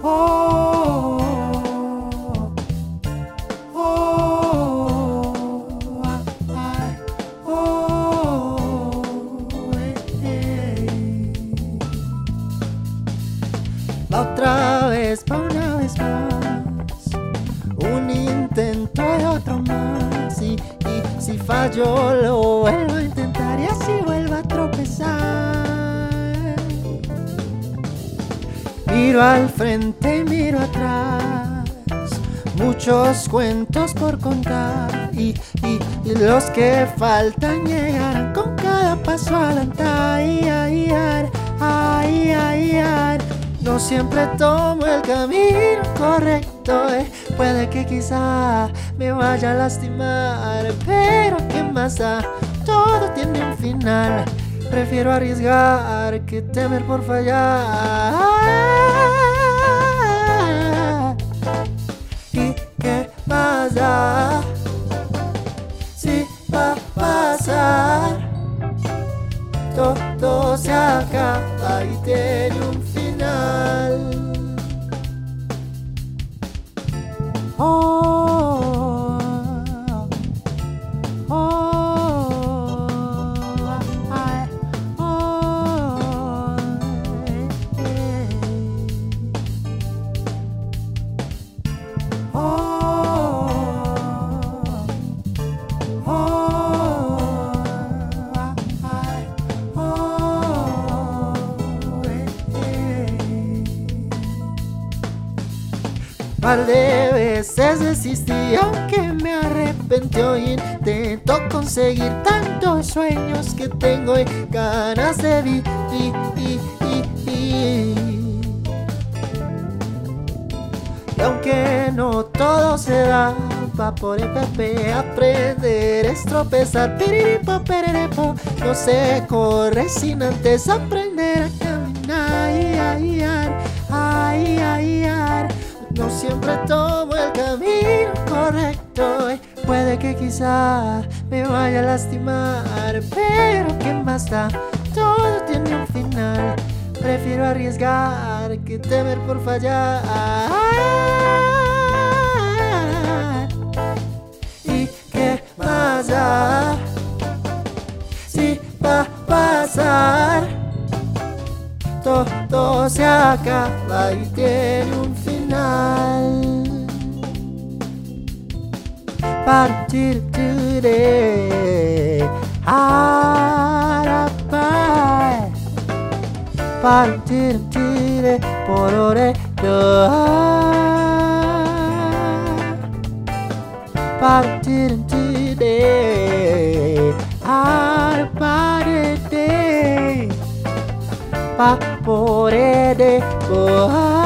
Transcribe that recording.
Oh, oh, Va otra vez, va una vez más, un intento y otro más, y si fallo lo vuelvo a intentar y así vuelvo a tropezar. Miro al frente y miro atrás, muchos cuentos por contar, y los que faltan llegarán con cada paso adelante. No siempre tomo el camino correcto, puede que quizá me vaya a lastimar, pero ¿qué más da? Todo tiene un final. Prefiero arriesgar que temer por fallar. ¿Y qué más da? Si va a pasar, todo se acaba y tiene un final. Oh, oh, ay, oh, Par de veces desistí, aunque me arrepentí hoy. Intento conseguir tantos sueños que tengo y ganas de vivir. Y aunque no todo se da, pa' por aprender es tropezar. Piriripo, pererepo, no se corre sin antes aprender a caminar. No siempre tomo el camino correcto, puede que quizá me vaya a lastimar, pero ¿qué más da? Todo tiene un final. Prefiero arriesgar que temer por fallar. ¿Y qué más da? Si va a pasar, todo se acaba y tiene un final. Partir today, partir today, por orejo. Partir today, partir pa por